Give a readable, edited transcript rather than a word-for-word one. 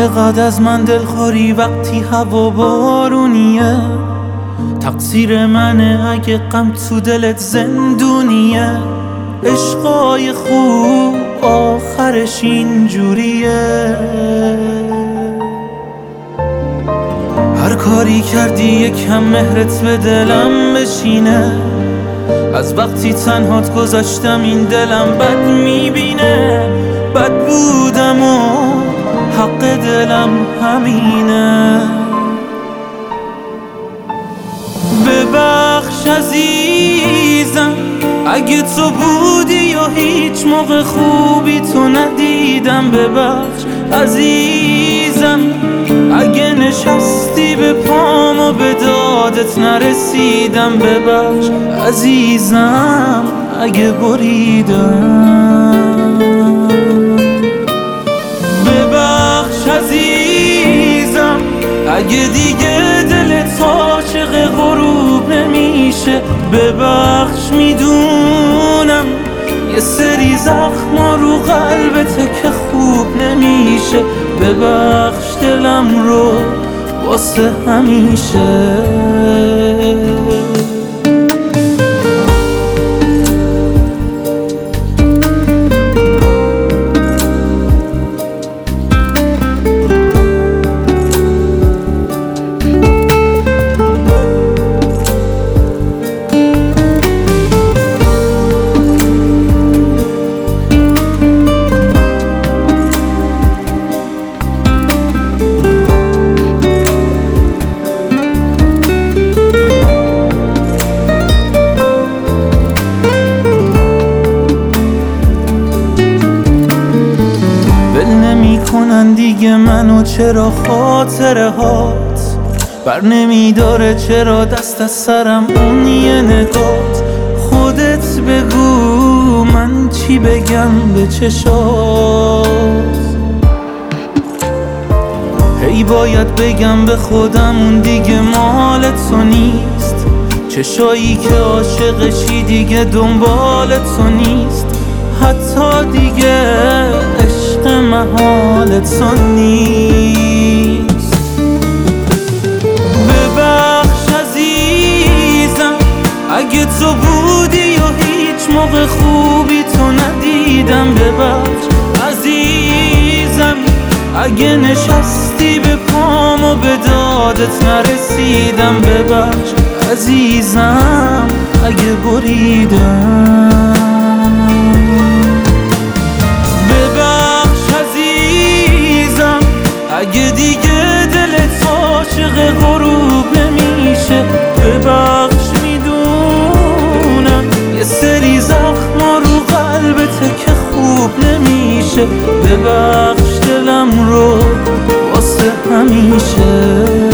چقدر از من دلخوری وقتی هوا بارونیه، تقصیر منه اگه غم تو دلت زندونیه. عشقای خوب آخرش اینجوریه، هر کاری کردی یکم مهرت به دلم بشینه. از وقتی تنهات گذاشتم این دلم بد میبینه. بد بودم و حق دلم همینه. ببخش عزیزم اگه تو بودی یا هیچ موقع خوبی تو ندیدم. ببخش عزیزم اگه نشستی به پام و به دادت نرسیدم. ببخش عزیزم اگه بریدم. ببخش عزیزم اگه دیگه دلت عاشق غروب نمیشه. ببخش میدونم یه سری زخما رو قلبته که خوب نمیشه. ببخش دلم رو واسه همیشه. کنن دیگه منو، چرا خاطره هات بر نمیداره؟ چرا دست از سرم اون یه نگات؟ خودت بگو من چی بگم به چشات؟ هی باید بگم به خودم اون دیگه مال تو نیست. چشایی که عاشقشی دیگه دنبال تو نیست. حتی دیگه عشق محال تو نیست. ببخش عزیزم اگه تو بودی یا هیچ موقع خوبی تو ندیدم. ببخش عزیزم اگه نشستی به پام و به دادت نرسیدم. ببخش عزیزم اگه بریدم. اگه دیگه دلت عاشق غروب نمیشه. ببخش میدونم یه سری زخما رو قلبته که خوب نمیشه. ببخش دلم رو واسه همیشه.